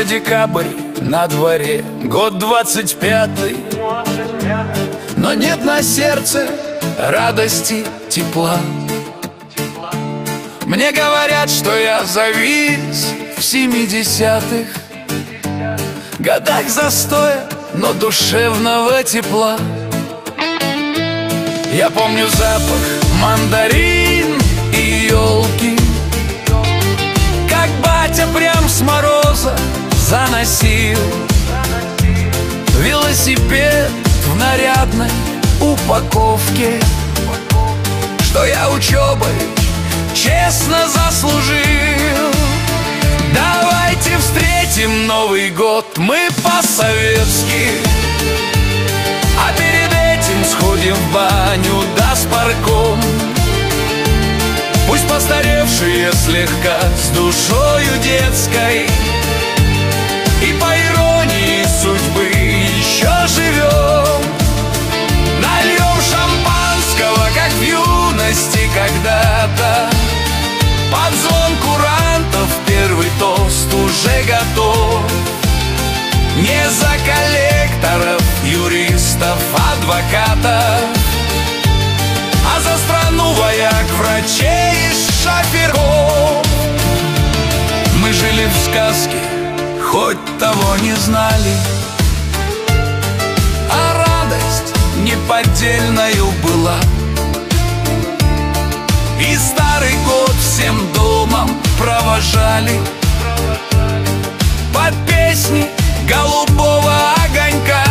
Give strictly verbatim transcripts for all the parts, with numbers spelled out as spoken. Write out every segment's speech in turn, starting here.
декабрь, на дворе год двадцать пятый, но нет на сердце радости, тепла. Мне говорят, что я завис в семидесятых годах застоя, но душевного тепла. Я помню запах мандарин и елки, как батя прям с мороза заносил велосипед в нарядной упаковке, что я учебой честно заслужил. Давайте встретим Новый год мы по-советски, а перед этим сходим в баню да с парком. Пусть постаревшие слегка с душою детской, и по иронии судьбы еще живем. Нальем шампанского, как в юности когда-то, под звон курантов первый тост уже готов. Не за коллекторов, юристов, адвокатов, а за страну вояк, врачей и шоферов. Мы жили в сказке, хоть того не знали, а радость неподдельною была. И старый год всем домом провожали под песни голубого огонька.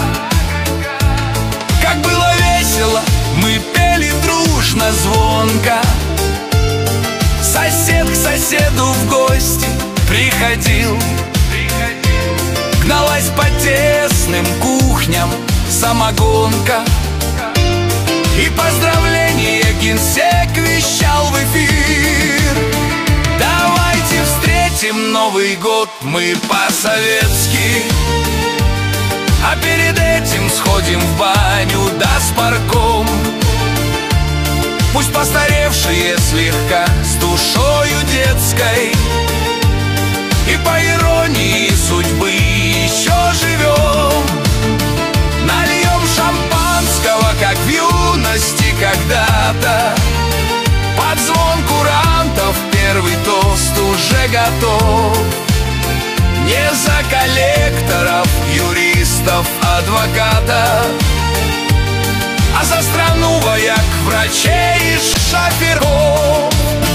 Как было весело, мы пели дружно, звонко. Сосед к соседу в гости приходил, гналась по тесным кухням самогонка, и поздравления генсек вещал в эфир. Давайте встретим Новый год мы по-советски, а перед этим сходим в баню да с парком. Пусть постаревшие слегка с душою детской, и по иронии судьбы еще живем. Нальем шампанского, как в юности когда-то, под звон курантов первый тост уже готов. Не за коллекторов, юристов, адвокатов, а за страну вояк, врачей и шоферов.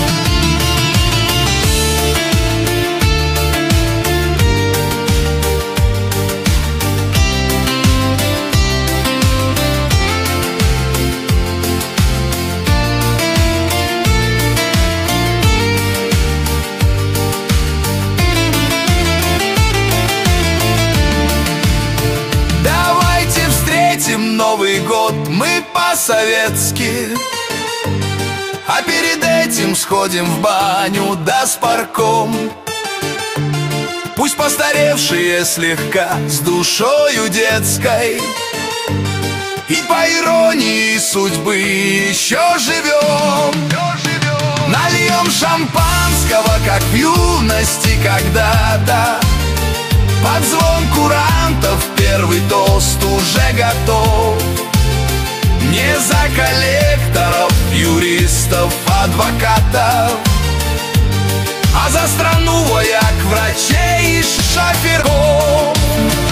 Новый год мы по-советски, а перед этим сходим в баню да с парком. Пусть постаревшие слегка с душою детской, и по иронии судьбы еще живем. Нальем шампанского, как в юности когда-то, под звон курантов первый тост уже готов. Не за коллекторов, юристов, адвокатов, а за страну вояк, врачей и шоферов.